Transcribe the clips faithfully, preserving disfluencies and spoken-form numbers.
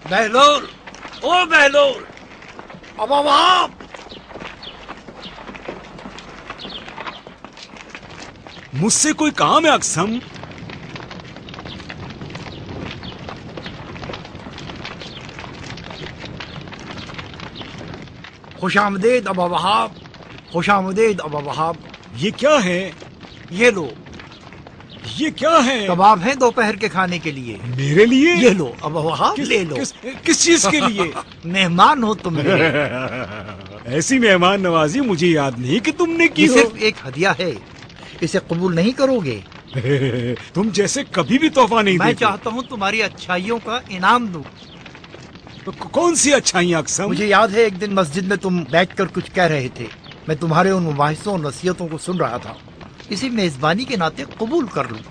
बहलोल, ओ बहलोल, अब अब आप मुझसे कोई काम है अक्सम? खुशामदीद अबा वहाब, खुशामदीद अबा वहाब। ये क्या है? ये लो, ये क्या है? कबाब है दोपहर के खाने के लिए। मेरे लिए? ये लो अबा वहाब, किस, ले लो। किस, किस चीज के लिए? मेहमान हो तुम मेरे। ऐसी मेहमान नवाजी मुझे याद नहीं कि तुमने की ये हो। सिर्फ एक हदिया है, इसे कबूल नहीं करोगे? तुम जैसे कभी भी तोहफा नहीं मैं देते। चाहता हूँ तुम्हारी अच्छाइयों का इनाम दूं। तो कौन सी अच्छाइयाँ अक्सम? मुझे याद है एक दिन मस्जिद में तुम बैठकर कुछ कह रहे थे, मैं तुम्हारे उन मुबाहिसों और नसीहतों को सुन रहा था। इसी मेजबानी के नाते कबूल कर लूं।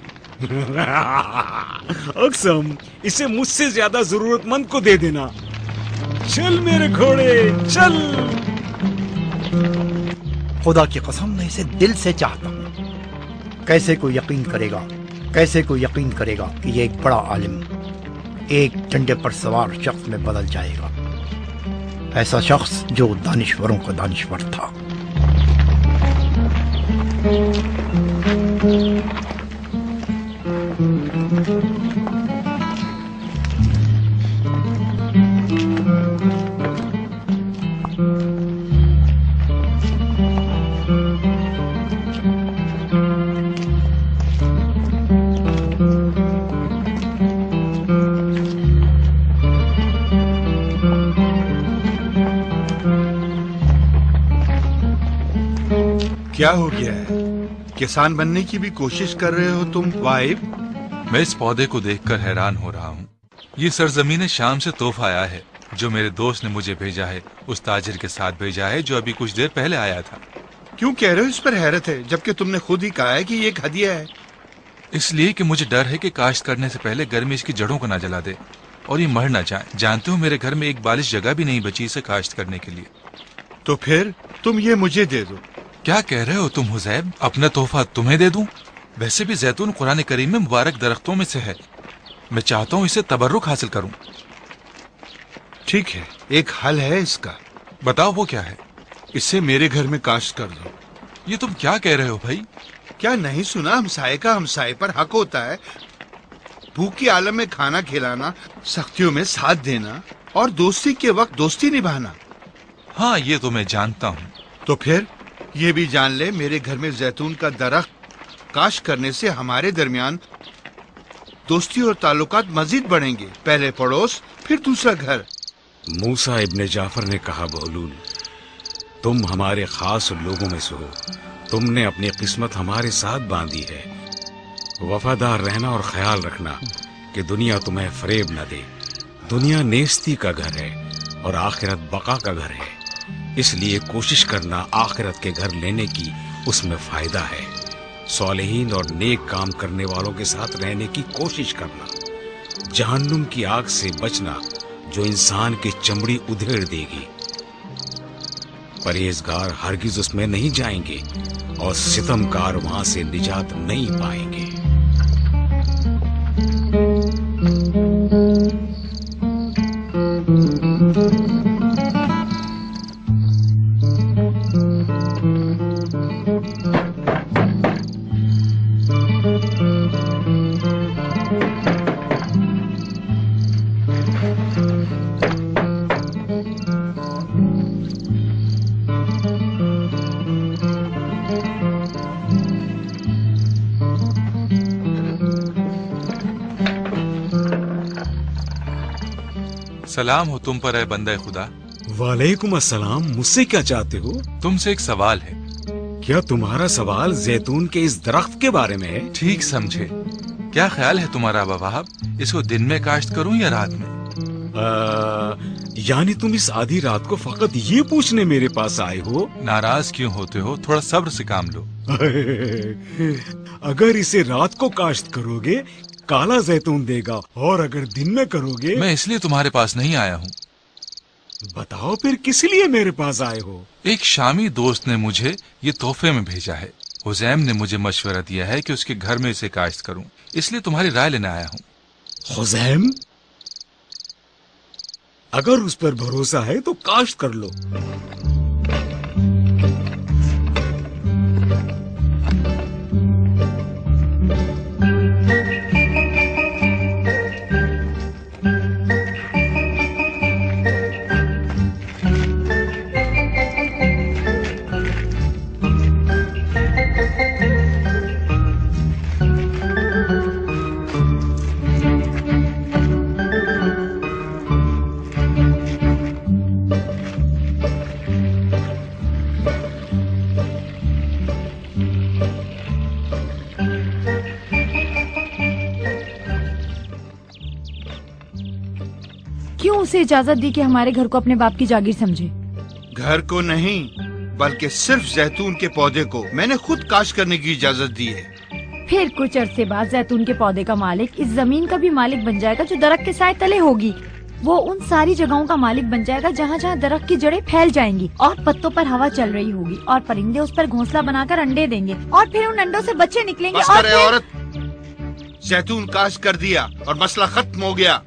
अक्सम, इसे मुझसे ज्यादा जरूरतमंद को दे देना। चल मेरे घोड़े चल। खुदा की कसम मैं इसे दिल से चाहता हूँ। कैसे कोई यकीन करेगा, कैसे कोई यकीन करेगा कि ये एक बड़ा आलिम एक झंडे पर सवार शख्स में बदल जाएगा, ऐसा शख्स जो दानिश्वरों का दानिश्वर था। क्या हो गया है? किसान बनने की भी कोशिश कर रहे हो तुम वाहिब? मैं इस पौधे को देखकर हैरान हो रहा हूँ। ये सरजमीन शाम से तोहफा आया है जो मेरे दोस्त ने मुझे भेजा है, उस ताजिर के साथ भेजा है जो अभी कुछ देर पहले आया था। क्यों कह रहे हो इस पर हैरत है, जबकि तुमने खुद ही कहा है कि ये एक हदिया है? इसलिए कि मुझे डर है कि काश्त करने से पहले गर्मी इसकी जड़ों को ना जला दे और ये मर ना जाए। जानते हो मेरे घर में एक बालिश जगह भी नहीं बची इसे काश्त करने के लिए। तो फिर तुम ये मुझे दे दो। क्या कह रहे हो तुम हुजैब? अपना तोहफा तुम्हें दे दूं? वैसे भी जैतून कुरान करीम में मुबारक दरख्तों में से है। मैं चाहता हूँ इसे तबर्रुक हासिल करूं। ठीक है, एक हल है इसका। बताओ वो क्या है? इसे मेरे घर में काश्त कर दो। ये तुम क्या कह रहे हो भाई? क्या नहीं सुना? हमसाये का हमसाये पर हक होता है। भूख के आलम में खाना खिलाना, सख्तियों में साथ देना और दोस्ती के वक्त दोस्ती निभाना। हाँ, ये तो मैं जानता हूँ। तो फिर ये भी जान ले, मेरे घर में जैतून का दरख्त काश्त करने से हमारे दरमियान दोस्ती और ताल्लुकात मजीद बढ़ेंगे। पहले पड़ोस, फिर दूसरा घर। मूसा इब्ने जाफर ने कहा, बहलूल तुम हमारे खास लोगों में से हो। तुमने अपनी किस्मत हमारे साथ बांधी है। वफादार रहना और ख्याल रखना कि दुनिया तुम्हें फरेब न दे। दुनिया नेस्ती का घर है और आखिरत बका का घर है, इसलिए कोशिश करना आखिरत के घर लेने की, उसमें फायदा है। सालेहीन और नेक काम करने वालों के साथ रहने की कोशिश करना। जहन्नुम की आग से बचना जो इंसान की चमड़ी उधेड़ देगी। परहेजगार हरगिज उसमें नहीं जाएंगे और सितमकार वहां से निजात नहीं पाएंगे। सलाम हो तुम पर, है बंदे खुदा। वालेकुम अस्सलाम। मुझसे क्या चाहते हो? तुमसे एक सवाल है। क्या तुम्हारा सवाल जैतून के इस दरख्त के बारे में है? ठीक समझे। क्या ख्याल है तुम्हारा अबा वहाब, इसको दिन में काश्त करूं या रात में? आ, यानी तुम इस आधी रात को फकत ये पूछने मेरे पास आए हो? नाराज क्यों होते हो? थोड़ा सब्र से काम लो। अगर इसे रात को काश्त करोगे काला जैतून देगा, और अगर दिन में करोगे। मैं इसलिए तुम्हारे पास नहीं आया हूँ। बताओ फिर किस लिए मेरे पास आए हो? एक शामी दोस्त ने मुझे ये तोहफे में भेजा है। हुजैम ने मुझे मशवरा दिया है कि उसके घर में इसे काश्त करूं, इसलिए तुम्हारी राय लेने आया हूँ। हुजैम? अगर उस पर भरोसा है तो काश्त कर लो। क्यों उसे इजाजत दी कि हमारे घर को अपने बाप की जागीर समझे? घर को नहीं बल्कि सिर्फ जैतून के पौधे को मैंने खुद काश्त करने की इजाजत दी है। फिर कुछ अरसे बाद जैतून के पौधे का मालिक इस जमीन का भी मालिक बन जाएगा जो दरख्त के साए तले होगी। वो उन सारी जगहों का मालिक बन जाएगा जहाँ जहाँ दरख्त की जड़ें फैल जाएंगी और पत्तों पर हवा चल रही होगी और परिंदे उस पर घोंसला बनाकर अंडे देंगे और फिर उन अंडों से बच्चे निकलेंगे। बस और करे फिर... औरत, जैतून काश्त कर दिया और मसला खत्म हो गया।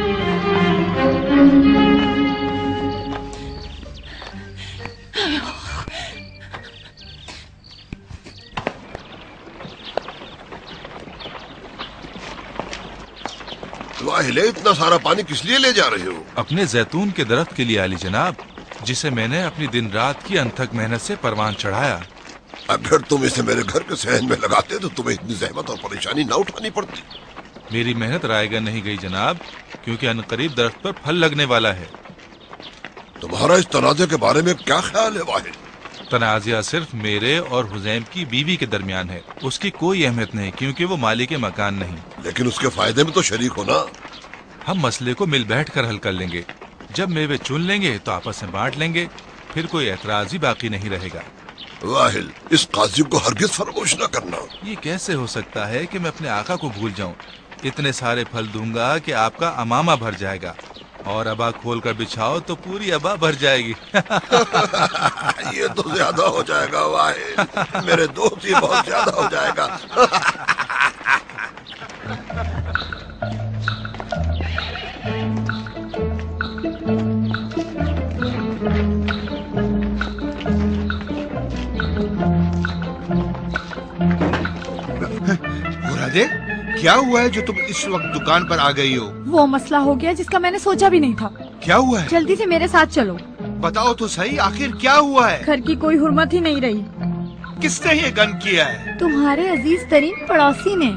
वाहिले, इतना सारा पानी किस लिए ले जा रहे हो? अपने जैतून के दरख्त के लिए आली जनाब, जिसे मैंने अपनी दिन रात की अनथक मेहनत से परवान चढ़ाया। अगर तुम इसे मेरे घर के सहन में लगाते तो तुम्हें इतनी जहमत और परेशानी न उठानी पड़ती। मेरी मेहनत रायगा नहीं गई जनाब, क्योंकि अनकरीब दरख्त पर फल लगने वाला है। तुम्हारा इस तनाज़े के बारे में क्या ख्याल है वाहिद? तनाज़ा सिर्फ मेरे और हुज़ैम की बीवी के दरमियान है। उसकी कोई अहमियत नहीं, क्योंकि वो मालिक मकान नहीं। लेकिन उसके फायदे में तो शरीक हो ना। हम मसले को मिल बैठ कर हल कर लेंगे। जब मेवे चुन लेंगे तो आपस में बांट लेंगे, फिर कोई एतराज ही बाकी नहीं रहेगा। वाहिल, इस काजी को हरगिज फरामोश न करना। ये कैसे हो सकता है कि मैं अपने आका को भूल जाऊं? इतने सारे फल दूंगा कि आपका अमामा भर जाएगा, और अबा खोल कर बिछाओ तो पूरी अबा भर जाएगी। ये तो ज्यादा हो जाएगा वाहिल, मेरे दोस्त, ये बहुत ज्यादा हो जाएगा। मुरादे, क्या हुआ है जो तुम इस वक्त दुकान पर आ गई हो? वो मसला हो गया जिसका मैंने सोचा भी नहीं था। क्या हुआ है? जल्दी से मेरे साथ चलो। बताओ तो सही, आखिर क्या हुआ है? घर की कोई हुर्मत ही नहीं रही। किसने ये गन किया है? तुम्हारे अजीज तरीन पड़ोसी ने।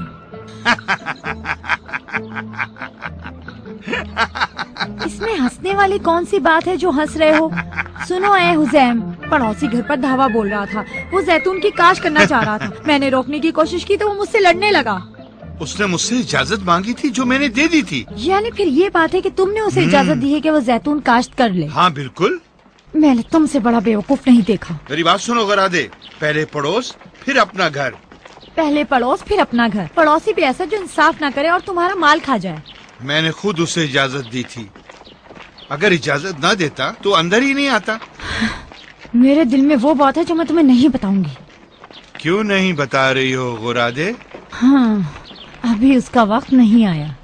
इसमें हंसने वाली कौन सी बात है जो हंस रहे हो? सुनो ए हुज़ैम, पड़ोसी घर पर धावा बोल रहा था। वो जैतून की काश्त करना चाह रहा था। मैंने रोकने की कोशिश की तो वो मुझसे लड़ने लगा। उसने मुझसे इजाजत मांगी थी जो मैंने दे दी थी। यानी फिर ये बात है कि तुमने उसे इजाजत दी है कि वो जैतून काश्त कर ले? हाँ बिल्कुल। मैंने तुमसे बड़ा बेवकूफ नहीं देखा। मेरी बात सुनो गरादे, पहले पड़ोस फिर अपना घर। पहले पड़ोस फिर अपना घर। पड़ोसी भी ऐसा जो इंसाफ ना करे और तुम्हारा माल खा जाए। मैंने खुद उसे इजाजत दी थी। अगर इजाजत ना देता तो अंदर ही नहीं आता। मेरे दिल में वो बात है जो मैं तुम्हें नहीं बताऊंगी। क्यों नहीं बता रही हो गुरादे? हाँ, अभी उसका वक्त नहीं आया।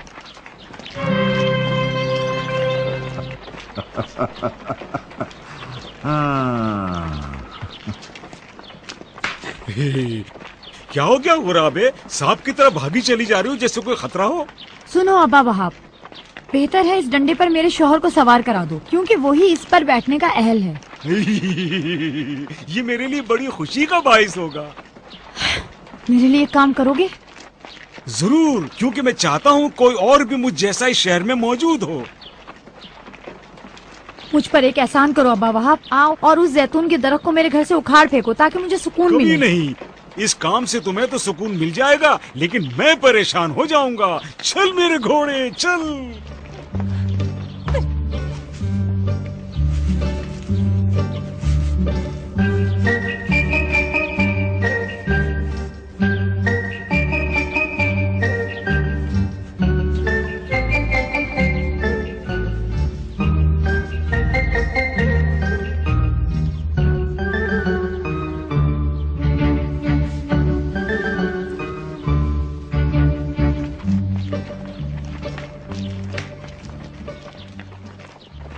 क्या हो गया गुराबे? सांप की तरह भागी चली जा रही हो जैसे कोई खतरा हो। सुनो अब्बा वहाब, बेहतर है इस डंडे पर मेरे शौहर को सवार करा दो, क्योंकि वही इस पर बैठने का अहल है। ये मेरे लिए बड़ी खुशी का बाइस होगा। मेरे लिए काम करोगे? जरूर, क्योंकि मैं चाहता हूँ कोई और भी मुझ जैसा इस शहर में मौजूद हो। मुझ पर एक एहसान करो अब्बा वहाब, आओ और उस जैतून के दरख्त को मेरे घर से उखाड़ फेंको ताकि मुझे सुकून कभी मिले। नहीं, इस काम से तुम्हें तो सुकून मिल जाएगा, लेकिन मैं परेशान हो जाऊंगा। चल मेरे घोड़े चल।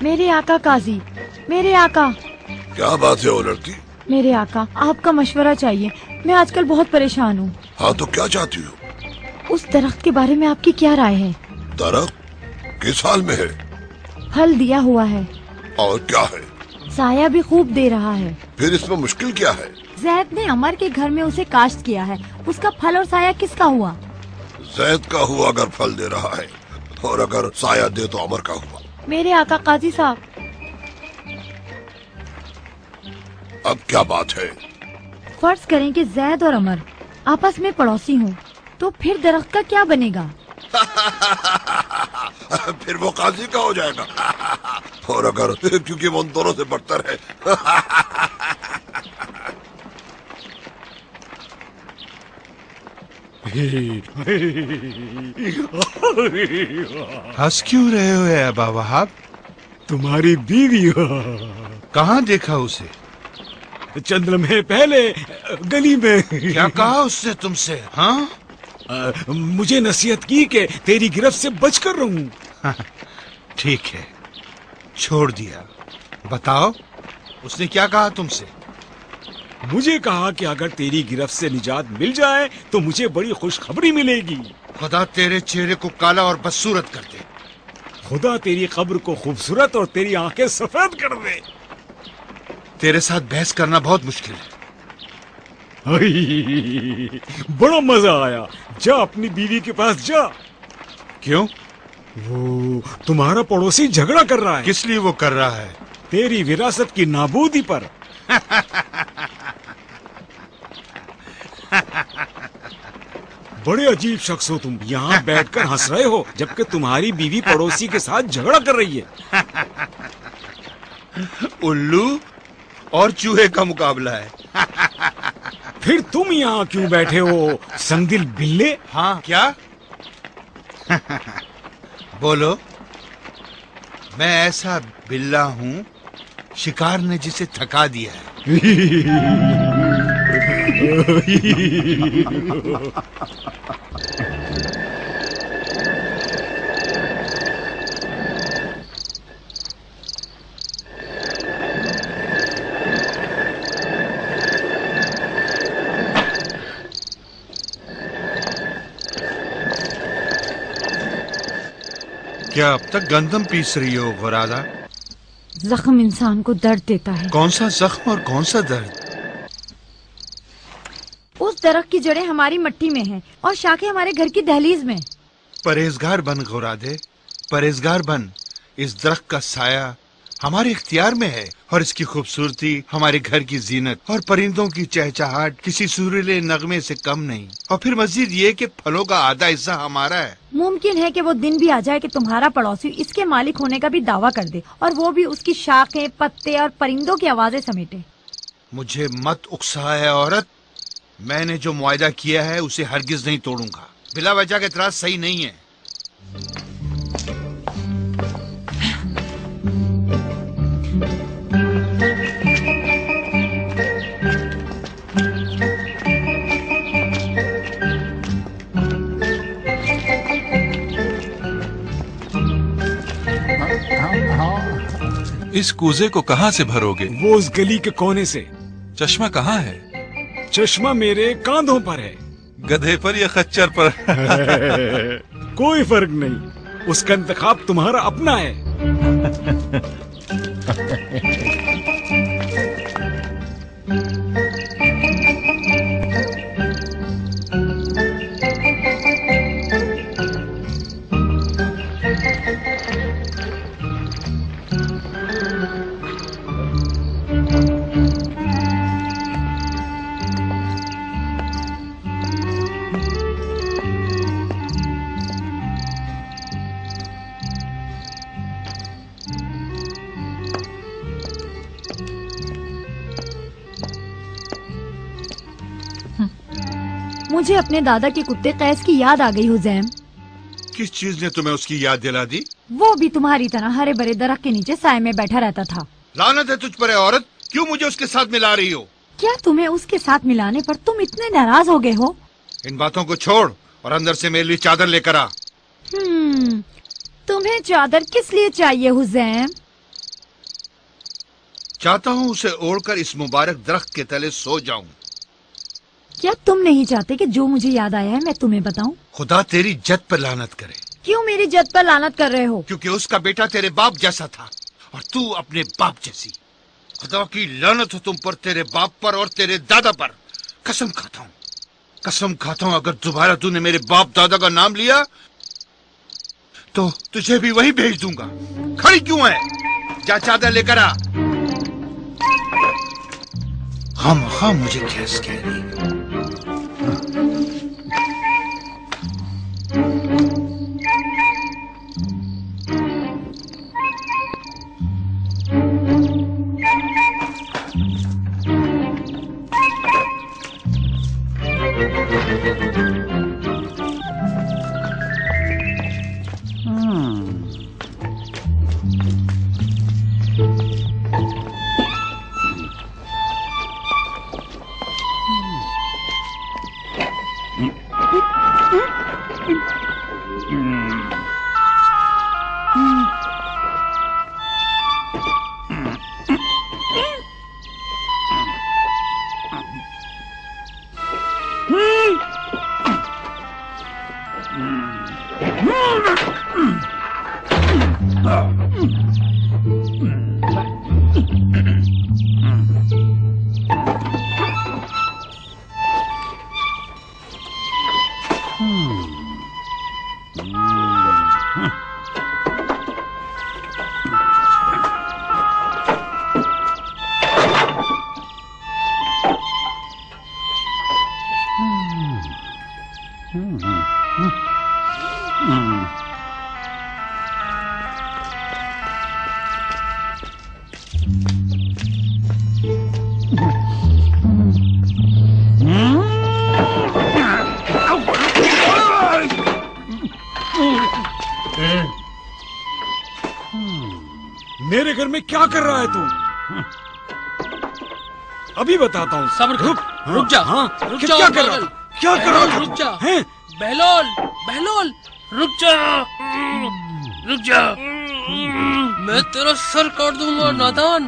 میرے آقا قاضی، میرے آقا. کیا بات ہے وہ لڑکی؟ میرے آقا آپ کا مشورہ چاہیے، میں آج کل بہت پریشان ہوں. ہاں تو کیا چاہتی ہو؟ اس درخت کے بارے میں آپ کی کیا رائے ہے؟ درخت کس حال میں ہے؟ پھل دیا ہوا ہے اور کیا ہے؟ سایہ بھی خوب دے رہا ہے. پھر اس میں مشکل کیا ہے؟ زید نے عمر کے گھر میں اسے کاشت کیا ہے، اس کا پھل اور سایہ کس کا ہوا؟ زید کا ہوا اگر پھل دے رہا ہے، اور اگر سایہ دے تو عمر کا ہوا. میرے آقا قاضی صاحب. اب کیا بات ہے؟ فرض کریں کہ زید اور عمر آپس میں پڑوسی ہوں، تو پھر درخت کا کیا بنے گا؟ پھر وہ قاضی کا ہو جائے گا. اور اگر کیونکہ وہ ان دونوں سے بدتر ہے. ہنس کیوں رہے ہو اے ابا وہاب؟ تمہاری بیوی ہو. کہاں دیکھا اسے؟ چند لمحے پہلے گلی میں. کیا کہا اس نے تم سے؟ ہاں مجھے نصیحت کی کہ تیری گرفت سے بچ کر رہوں. ٹھیک ہے، چھوڑ دیا. بتاؤ اس نے کیا کہا تم سے؟ مجھے کہا کہ اگر تیری گرفت سے نجات مل جائے تو مجھے بڑی خوشخبری ملے گی. خدا تیرے چہرے کو کالا اور بدصورت کر دے. خدا تیری قبر کو خوبصورت اور تیری آنکھیں سفید کر دے. تیرے ساتھ بحث کرنا بہت مشکل ہے. بڑا مزہ آیا. جا اپنی بیوی کے پاس جا. کیوں؟ وہ تمہارا پڑوسی جھگڑا کر رہا ہے. کس لیے وہ کر رہا ہے؟ تیری وراثت کی نابودی پر. بڑے عجیب شخص ہو تم، یہاں بیٹھ کر ہنس رہے ہو جبکہ تمہاری بیوی پڑوسی کے ساتھ جھگڑا کر رہی ہے. الو اور چوہے کا مقابلہ ہے. پھر تم یہاں کیوں بیٹھے ہو سنگدل بلے؟ ہاں کیا؟ بولو. میں ایسا بلّا ہوں شکار نے جسے تھکا دیا ہے. کیا اب تک گندم پیس رہی ہو غرادہ؟ زخم انسان کو درد دیتا ہے. کون سا زخم اور کون سا درد؟ اس درخت کی جڑیں ہماری مٹی میں ہیں اور شاخیں ہمارے گھر کی دہلیز میں. پرہیزگار بن غرادے، پرہیزگار بن. اس درخت کا سایہ ہمارے اختیار میں ہے اور اس کی خوبصورتی ہمارے گھر کی زینت اور پرندوں کی چہچہاٹ کسی سریلے نغمے سے کم نہیں. اور پھر مزید یہ کہ پھلوں کا آدھا حصہ ہمارا ہے. ممکن ہے کہ وہ دن بھی آ جائے کہ تمہارا پڑوسی اس کے مالک ہونے کا بھی دعویٰ کر دے اور وہ بھی اس کی شاخیں، پتے اور پرندوں کی آوازیں سمیٹے. مجھے مت اکسا ہے عورت. میں نے جو معاہدہ کیا ہے اسے ہرگز نہیں توڑوں گا. بلا وجہ کا اعتراض صحیح نہیں ہے. اس کوزے کو کہاں سے بھرو گے؟ وہ اس گلی کے کونے سے. چشمہ کہاں ہے؟ چشمہ میرے کاندھوں پر ہے. گدھے پر یا خچر پر؟ کوئی فرق نہیں، اس کا انتخاب تمہارا اپنا ہے. مجھے اپنے دادا کے کتے قیس کی یاد آ گئی حزیم. کس چیز نے تمہیں اس کی یاد دلا دی؟ وہ بھی تمہاری طرح ہرے بھرے درخت کے نیچے سائے میں بیٹھا رہتا تھا. لعنت ہے تجھ پر اے عورت، کیوں مجھے اس کے ساتھ ملا رہی ہو؟ کیا تمہیں اس کے ساتھ ملانے پر تم اتنے ناراض ہو گئے ہو؟ ان باتوں کو چھوڑ اور اندر سے میرے لیے چادر لے کر آ. ہم، تمہیں چادر کس لیے چاہیے حزیم؟ चाहता हूँ उसे ओढ़कर इस मुबारक दरख्त के तले सो जाऊं। क्या तुम नहीं चाहते कि जो मुझे याद आया है मैं तुम्हें बताऊं? खुदा तेरी जद पर लानत करे। क्यों मेरी जद पर लानत कर रहे हो? क्योंकि उसका बेटा तेरे बाप जैसा था और तू अपने बाप जैसी। खुदा की लानत हो तुम पर, तेरे बाप पर और तेरे दादा पर। कसम खाता हूँ, कसम खाता हूँ, अगर दोबारा तूने मेरे बाप दादा का नाम लिया तो तुझे भी वही भेज दूंगा। खड़ी क्यों है? जा चादर लेकर आ। हम हम मुझे खैस कह रही। मेरे घर में क्या कर रहा है तू? अभी बताता हूँ। सब्र कर, रुक रुक जा, हाँ, रुक क्या, जा, क्या कर रहा बहलोल, था? क्या कर रहा था? रुक जा, हैं? बहलोल, बहलोल, रुक जा, रुक जा, मैं तेरा सर काट दूंगा नादान।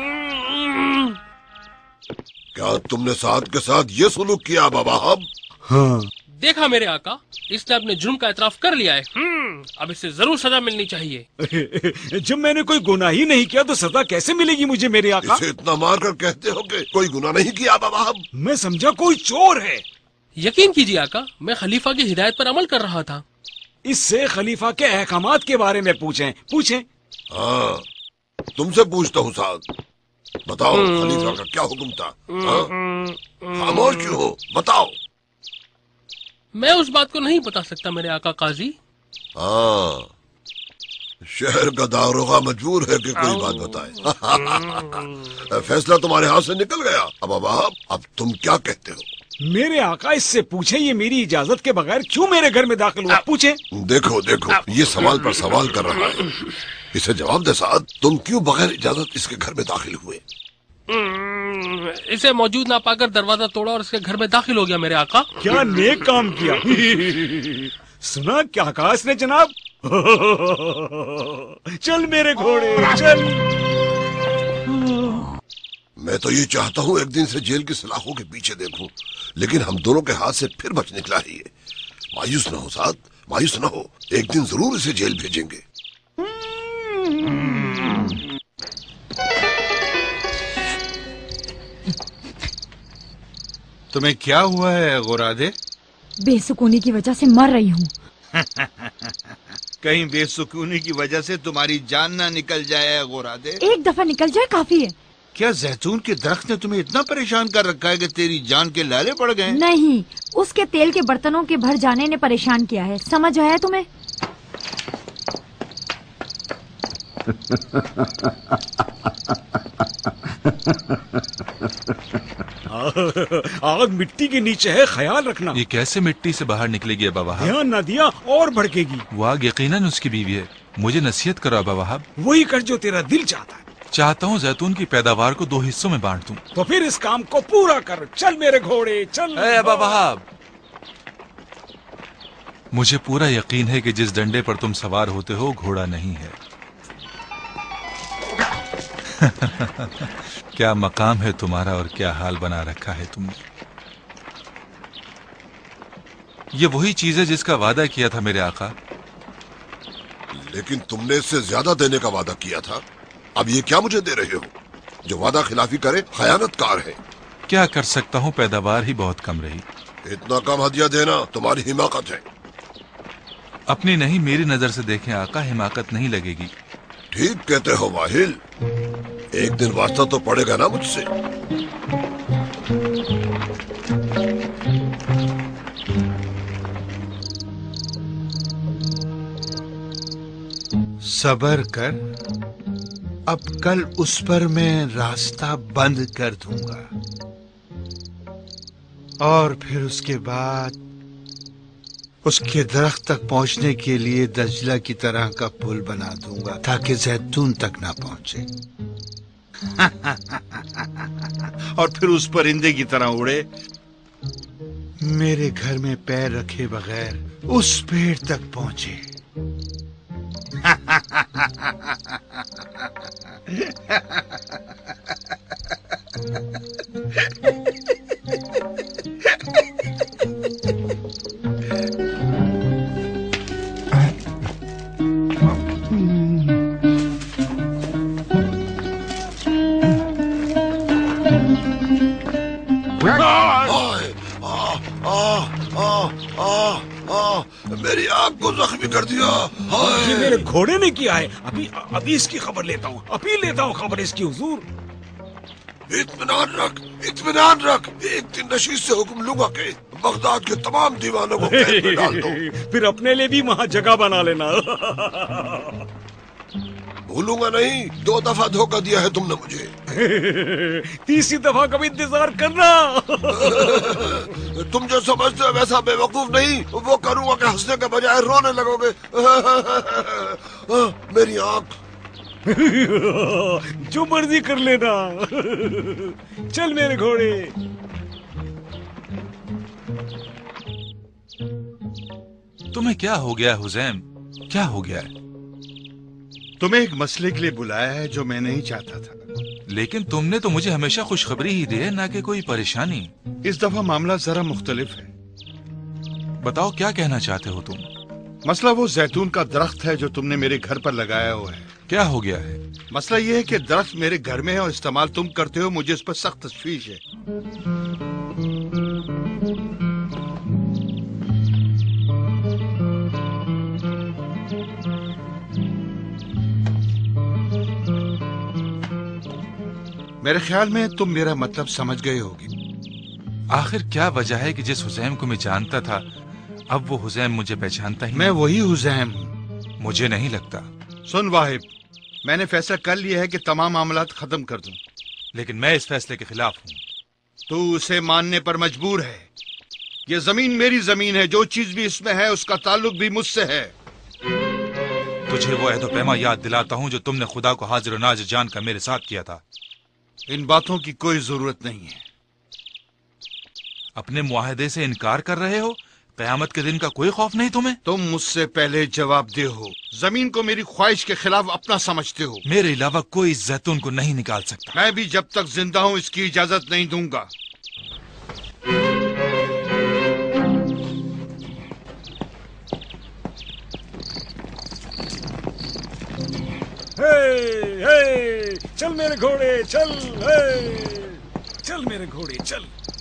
क्या तुमने साथ के साथ ये सुलूक किया बाबा? हम हाँ। देखा मेरे आका, इसने अपने जुर्म का इतराफ कर लिया है। अब इसे जरूर सजा मिलनी चाहिए। जब मैंने कोई गुनाह ही नहीं किया तो सजा कैसे मिलेगी मुझे मेरे आका? इसे इतना मार कर कहते हो कि कोई गुनाह नहीं किया बाबा? हम मैं समझा कोई चोर है। यकीन कीजिए आका, मैं खलीफा की हिदायत पर अमल कर रहा था। इससे खलीफा के अहकामात के बारे में पूछें पूछें। हाँ, तुमसे पूछता हूँ साहब, बताओ खलीफा का क्या हुक्म था? खामोश क्यों हो? बताओ। मैं उस बात को नहीं बता सकता मेरे आका काजी। हाँ, शहर का दारोगा मजबूर है कि कोई बात बताए। फैसला तुम्हारे हाथ से निकल गया। अब अब अब तुम क्या कहते हो? मेरे आका इससे पूछे ये मेरी इजाजत के बगैर क्यों मेरे घर में दाखिल हुआ? पूछे। देखो देखो, ये सवाल पर सवाल कर रहा है। इसे जवाब दे साहब, तुम क्यों बगैर इजाजत इसके घर में दाखिल हुए? इसे मौजूद ना पाकर दरवाजा तोड़ा और इसके घर में दाखिल हो गया मेरे आका। क्या नेक काम किया। सुना क्या कहा इसने जनाब? चल मेरे घोड़े चल। मैं तो ये चाहता हूँ एक दिन से जेल की सलाखों के पीछे देखूं, लेकिन हम दोनों के हाथ से फिर बच निकला ही है। मायूस न हो साहब, मायूस न हो, एक दिन जरूर इसे जेल भेजेंगे। तुम्हें क्या हुआ है गोरादे? बेसुकूनी की वजह से मर रही हूँ। कहीं बेसुकूनी की वजह से तुम्हारी जान ना निकल जाए गोरादे। एक दफा निकल जाए काफी है। क्या जैतून के दरख्त ने तुम्हें इतना परेशान कर रखा है कि तेरी जान के लाले पड़ गए? नहीं, उसके तेल के बर्तनों के भर जाने ने परेशान किया है। समझ आया तुम्हें? आग मिट्टी के नीचे है, ख्याल रखना। ये कैसे मिट्टी से बाहर निकलेगी अबा वहाब? ध्यान न दिया और भड़केगी। वो आग यकीनन उसकी बीवी है। मुझे नसीहत करो अबा वहाब। वही कर जो तेरा दिल चाहता है। चाहता हूँ जैतून की पैदावार को दो हिस्सों में बांट दूं। तो फिर इस काम को पूरा कर। चल मेरे घोड़े चल। ए अबा वहाब, मुझे पूरा यकीन है कि जिस डंडे पर तुम सवार होते हो घोड़ा नहीं है। کیا مقام ہے تمہارا اور کیا حال بنا رکھا ہے تم نے. یہ وہی چیز ہے جس کا وعدہ کیا تھا میرے آقا. لیکن تم نے اس سے زیادہ دینے کا وعدہ کیا تھا. اب یہ کیا مجھے دے رہے ہو؟ جو وعدہ خلافی کرے خیانت کار ہے. کیا کر سکتا ہوں، پیداوار ہی بہت کم رہی. اتنا کم ہدیہ دینا تمہاری حماقت ہے. اپنی نہیں میری نظر سے دیکھیں آقا، حماقت نہیں لگے گی. ٹھیک کہتے ہو واہل، ایک دن واسطہ تو پڑے گا نا مجھ سے. صبر کر، اب کل اس پر میں راستہ بند کر دوں گا، اور پھر اس کے بعد اس کے درخت تک پہنچنے کے لیے دجلہ کی طرح کا پل بنا دوں گا تاکہ زیتون تک نہ پہنچے. اور پھر اس پرندے کی طرح اڑے، میرے گھر میں پیر رکھے بغیر اس پیڑ تک پہنچے. میری آنکھ کو زخمی کر دیا. یہ میرے گھوڑے نے کیا ہے. ابھی ابھی اس کی خبر لیتا ہوں، ابھی لیتا ہوں خبر اس کی. حضور اطمینان رکھ، اطمینان رکھ. ایک دن نشیز سے حکم لوں گا کہ بغداد کے تمام دیوانوں کو قید میں ڈال دو. پھر اپنے لیے بھی وہاں جگہ بنا لینا. بھولوں گا نہیں. دو دفعہ دھوکہ دیا ہے تم نے مجھے. تیسری دفعہ کا بھی انتظار کرنا. تم جو سمجھتے ہو ویسا بے وقوف نہیں. وہ کروں گا کہ ہنسنے کے بجائے رونے لگو گے. میری آنکھ. جو مرضی کر لینا. چل میرے گھوڑے. تمہیں کیا ہو گیا حسین؟ کیا ہو گیا ہے؟ تمہیں ایک مسئلے کے لیے بلایا ہے جو میں نہیں چاہتا تھا. لیکن تم نے تو مجھے ہمیشہ خوشخبری ہی دی ہے، نہ کہ کوئی پریشانی. اس دفعہ معاملہ ذرا مختلف ہے. بتاؤ کیا کہنا چاہتے ہو تم؟ مسئلہ وہ زیتون کا درخت ہے جو تم نے میرے گھر پر لگایا ہوا ہے. کیا ہو گیا ہے؟ مسئلہ یہ ہے کہ درخت میرے گھر میں ہے اور استعمال تم کرتے ہو. مجھے اس پر سخت تشویش ہے. میرے خیال میں تم میرا مطلب سمجھ گئے ہوگے. آخر کیا وجہ ہے کہ جس حسین کو میں جانتا تھا اب وہ حسین مجھے پہچانتا ہی؟ میں وہی حسین ہوں. مجھے نہیں لگتا. سن واہب، میں نے فیصلہ کر لیا ہے کہ تمام معاملات ختم کر دوں. لیکن میں اس فیصلے کے خلاف ہوں. تو اسے ماننے پر مجبور ہے. یہ زمین میری زمین ہے. جو چیز بھی اس میں ہے اس کا تعلق بھی مجھ سے ہے. تجھے وہ عہد و پیما یاد دلاتا ہوں جو تم نے خدا کو حاضر و ناظر جان کر میرے ساتھ کیا تھا. ان باتوں کی کوئی ضرورت نہیں ہے. اپنے معاہدے سے انکار کر رہے ہو؟ قیامت کے دن کا کوئی خوف نہیں تمہیں؟ تم مجھ سے پہلے جواب دہ ہو. زمین کو میری خواہش کے خلاف اپنا سمجھتے ہو. میرے علاوہ کوئی زیتون کو نہیں نکال سکتا. میں بھی جب تک زندہ ہوں اس کی اجازت نہیں دوں گا. ہے ہے چل میرے گھوڑے چل. ہے چل میرے گھوڑے چل.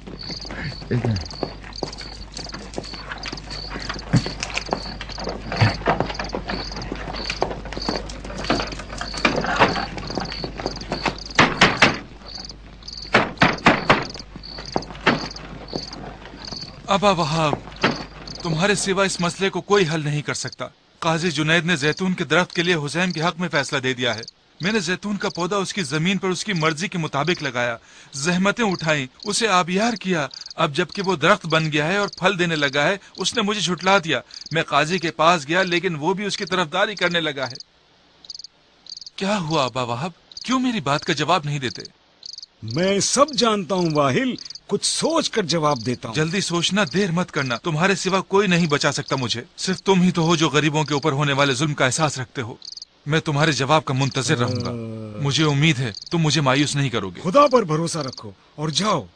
ابا وہاب، تمہارے سوا اس مسئلے کو کوئی حل نہیں کر سکتا. قاضی جنید نے زیتون کے درخت کے لیے حسین کے حق میں فیصلہ دے دیا ہے. میں نے زیتون کا پودا اس کی زمین پر اس کی مرضی کے مطابق لگایا، زحمتیں اٹھائیں، اسے آبیار کیا. اب جبکہ وہ درخت بن گیا ہے اور پھل دینے لگا ہے، اس نے مجھے جھٹلا دیا. میں قاضی کے پاس گیا لیکن وہ بھی اس کی طرفداری کرنے لگا ہے. کیا ہوا ابا وہاب؟ کیوں میری بات کا جواب نہیں دیتے؟ میں سب جانتا ہوں واہل، کچھ سوچ کر جواب دیتا ہوں. جلدی سوچنا، دیر مت کرنا. تمہارے سوا کوئی نہیں بچا سکتا مجھے. صرف تم ہی تو ہو جو غریبوں کے اوپر ہونے والے ظلم کا احساس رکھتے ہو. मैं तुम्हारे जवाब का मुंतजिर रहूंगा। मुझे उम्मीद है तुम मुझे मायूस नहीं करोगे। खुदा पर भरोसा रखो और जाओ।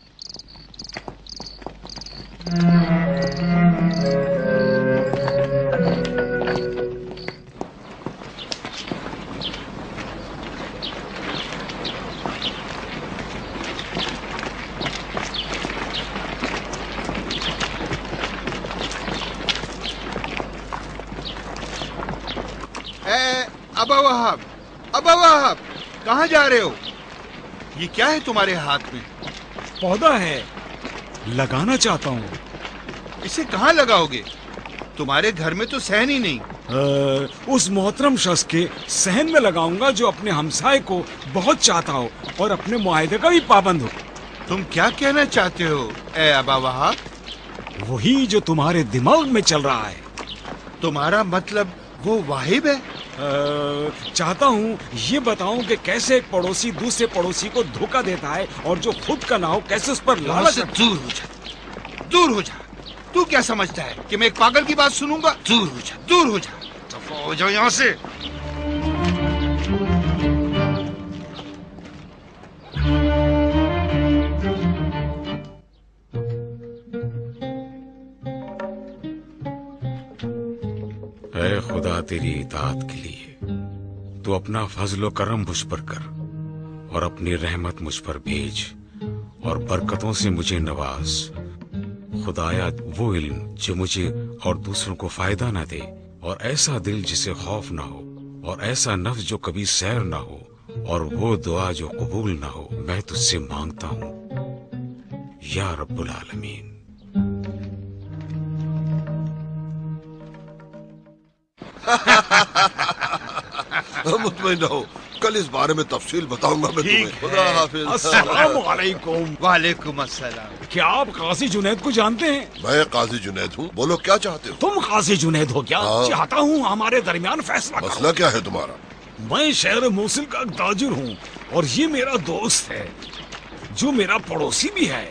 अबा वहाब, अबा वहाब, कहाँ जा रहे हो? ये क्या है तुम्हारे हाथ में? पौधा है, लगाना चाहता हूँ। इसे कहाँ लगाओगे? तुम्हारे घर में तो सहन ही नहीं। आ, उस मोहतरम शख्स के सहन में लगाऊंगा जो अपने हमसाए को बहुत चाहता हो और अपने मुआहदे का भी पाबंद हो। तुम क्या कहना चाहते हो ए अबा वहाब? वही जो तुम्हारे दिमाग में चल रहा है। तुम्हारा मतलब वो वाहिब है? आ, चाहता हूँ ये बताऊं कि कैसे एक पड़ोसी दूसरे पड़ोसी को धोखा देता है और जो खुद का ना हो कैसे उस पर लालच। दूर हो जा, दूर हो जा। तू क्या समझता है कि मैं एक पागल की बात सुनूंगा? दूर हो जा, दूर हो जा, दफा हो जाओ यहाँ से। ऐ खुदा तेरी इताअत के लिए तू अपना फजलो करम मुझ पर कर और अपनी रहमत मुझ पर भेज और बरकतों से मुझे नवाज। खुदाया वो इल्म जो मुझे और दूसरों को फायदा न दे, और ऐसा दिल जिसे खौफ ना हो, और ऐसा नफ्स जो कभी सैर ना हो, और वो दुआ जो कबूल ना हो। मैं तुझसे मांगता हूँ या रब्बुल आलमीन। मुतमईन रहो, कल इस बारे में तफसील बताऊंगा मैं तुम्हें। खुदा हाफिज। अस्सलाम वालेकुम। वालेकुम अस्सलाम। क्या आप काजी जुनैद को जानते हैं? मैं काजी जुनैद हूँ। बोलो क्या चाहते हो? तुम काजी जुनैद हो क्या? हाँ। चाहता हूँ हमारे दरमियान फैसला करो। मसला क्या है तुम्हारा? मैं शहर मोसिल का एक ताजिर हूँ और ये मेरा दोस्त है जो मेरा पड़ोसी भी है।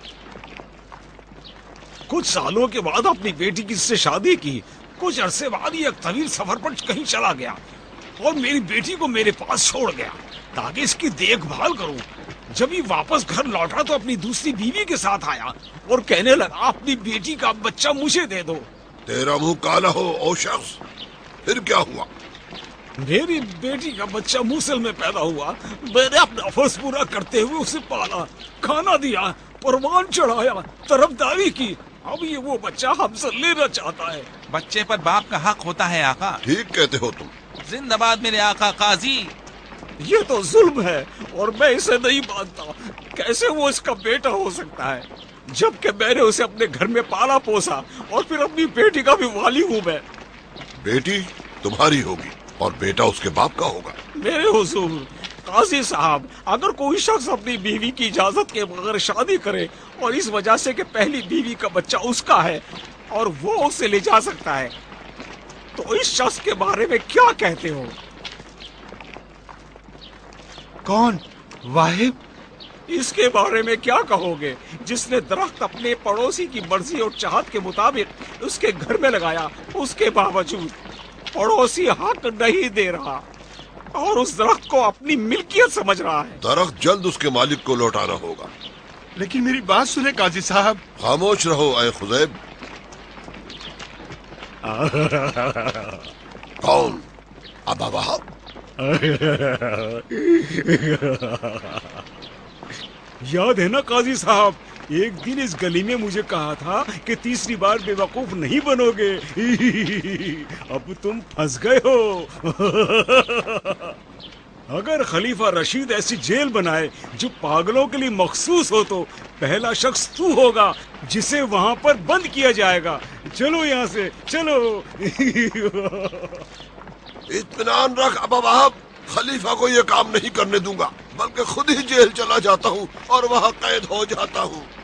कुछ सालों के बाद अपनी बेटी की इससे शादी की। कुछ अरसे बाद ये एक तवील सफर पर कहीं चला गया और मेरी बेटी को मेरे पास छोड़ गया ताकि इसकी देखभाल करूं। जब ये वापस घर लौटा तो अपनी दूसरी बीवी के साथ आया और कहने लगा अपनी बेटी का बच्चा मुझे दे दो। तेरा मुंह काला हो ओ शख्स, फिर क्या हुआ? मेरी बेटी का बच्चा मूसल में पैदा हुआ। मैंने अपना फर्ज पूरा करते हुए उसे पाला, खाना दिया, परवान चढ़ाया, तरफदारी की। अब ये वो बच्चा हमसे लेना चाहता है। बच्चे पर बाप का हक होता है आका। ठीक कहते हो तुम। जिंदाबाद मेरे आका काजी। ये तो जुल्म है और मैं इसे नहीं मानता। कैसे वो इसका बेटा हो सकता है जबकि मैंने उसे अपने घर में पाला पोसा और फिर अपनी बेटी का भी वाली हूँ मैं। बेटी तुम्हारी होगी और बेटा उसके बाप का होगा। मेरे हुजूर काजी साहब, अगर कोई शख्स अपनी बीवी की इजाजत के बगैर शादी करे और इस वजह से कि पहली बीवी का बच्चा उसका है और वो उसे ले जा सकता है, तो इस शख्स के बारे में क्या कहते हो? कौन? वाहिब? इसके बारे में क्या कहोगे जिसने दरख्त अपने पड़ोसी की मर्जी और चाहत के मुताबिक उसके घर में लगाया, उसके बावजूद पड़ोसी हक नहीं दे रहा और उस दरख्त को अपनी मिल्कियत समझ रहा है। दरख्त जल्द उसके मालिक को लौटाना होगा। लेकिन मेरी बात सुने काजी साहब। खामोश रहो ऐ खुदैब। कौन? अबा वहाब? याद है ना काजी साहब, एक दिन इस गली में मुझे कहा था कि तीसरी बार बेवकूफ नहीं बनोगे। अब तुम फंस गए हो। अगर खलीफा रशीद ऐसी जेल बनाए जो पागलों के लिए मखसूस हो तो पहला शख्स तू होगा जिसे वहां पर बंद किया जाएगा। चलो यहाँ से चलो। इत्मीनान रख अबा वहाब, खलीफा को ये काम नहीं करने दूंगा, बल्कि खुद ही जेल चला जाता हूँ और वहाँ कैद हो जाता हूँ।